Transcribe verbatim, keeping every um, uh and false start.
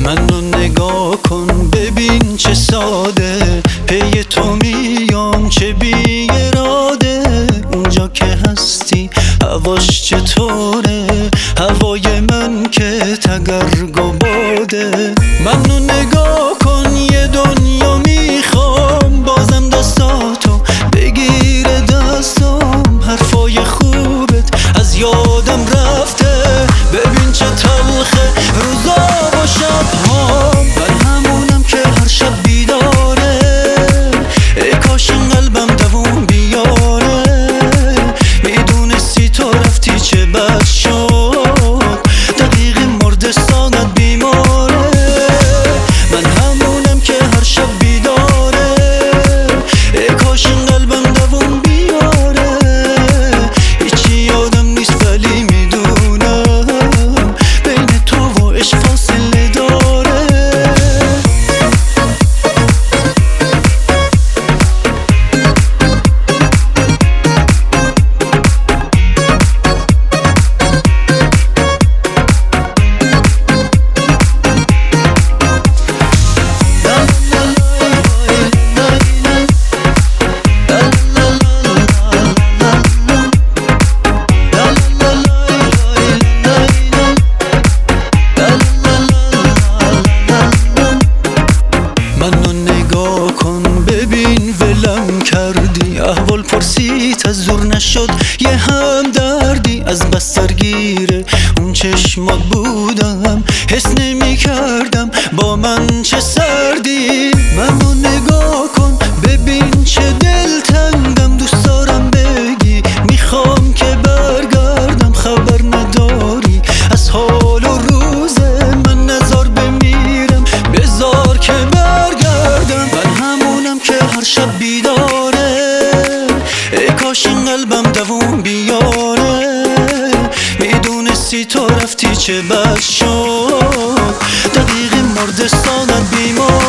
منو نگاه کن ببین چه ساده، پی تو میام چه بی اراده. اونجا که هستی هواش چطوره، هوای من که تگرگ و باده. منو نگاه کن یه دنیا میخوام، بازم دستاتو بگیره دستم. حرفای خوبت از یادم رفته، ببین چه تلخه روزا و شبهام. من همونم که هر شب بیداره، ای کاش این قلبم دووم بیاره. میدونستی تو رفتی چه بد شد، دقیق مرد سانت بیماره. من همونم که هر شب بیداره، ای کاش این قلبم دووم بیاره. هیچی یادم نیست ولی میدونم بین تو و عشق فاصله داره. منو نگاه کن ببین ولم کردی، احوال پرسیت از زور نشد یه هم دردی. از بس درگیر اون چشمات بودم، حس نمی کردم با من چه سردی. منو نگاه کن ببین چه دلتنگم، دوست دارم بگی میخوام که برگردم. خبر نداری از حال و روز من، نزار بمیرم بزار که برگردم. من همونم که هر شب بیداره، ای کاش این قلبم دووم بیاره. میدونستی تو رفتی چه بد شد، دقیق مرد سانت بیمار.